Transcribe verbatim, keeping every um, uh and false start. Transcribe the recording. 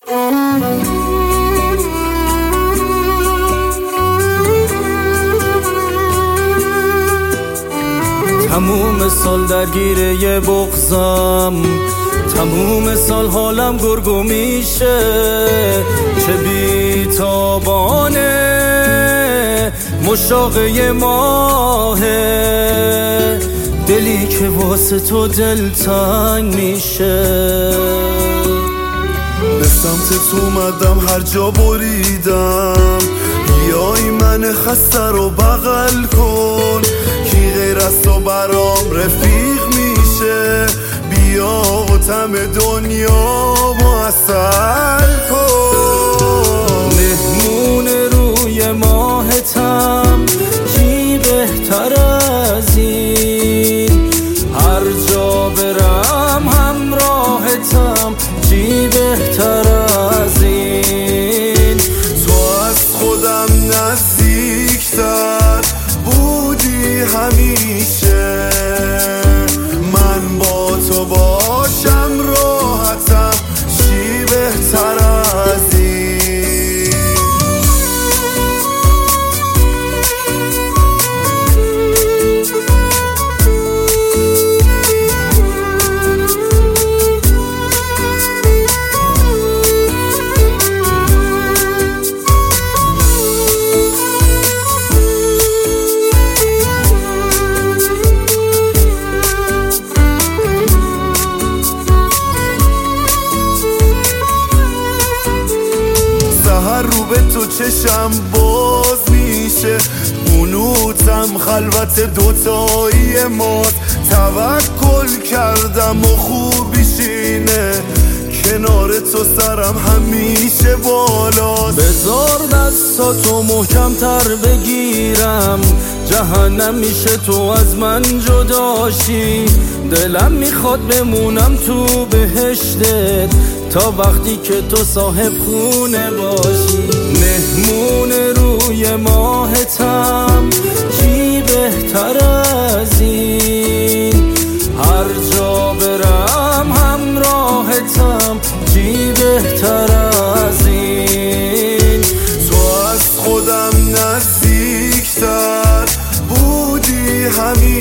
تموم سال درگیره یه بغضم، تموم سال حالم گرگو میشه. چه بیتابانه مشتاق یه ماهه، دلی که واسه تو دلتنگ میشه. به سمتت اومدم هر جا بریدم، بیای من خسته رو بغل کن، کی غیر از تو برام رفیق میشه. بیا و تم دنیا معسل کن. مهمون روی ماهتم، کی بهتر از این؟ هر جا برم همراهتم، کی بهتر از این؟ تو از خودم نزدیکتر بودی همیشه، من با تو باشم راحتم، چی بهتر از این؟ هر رو به تو چشم باز میشه، بنوتم خلوت دوتایی ماست. توکل کردم و خوبیش اینه، کنار تو سرم همیشه بالاست. بذار دستاتو محکم تر بگیرم، جهنم میشه تو از من جداشی. دلم میخواد بمونم تو بهشتت تا وقتی که تو صاحب خونه باشی. مهمون روی ماهتم، کی بهتر از این؟ هر جا برم همراهتم، کی بهتر از این؟ تو از خودم نزدیکتر بودی همین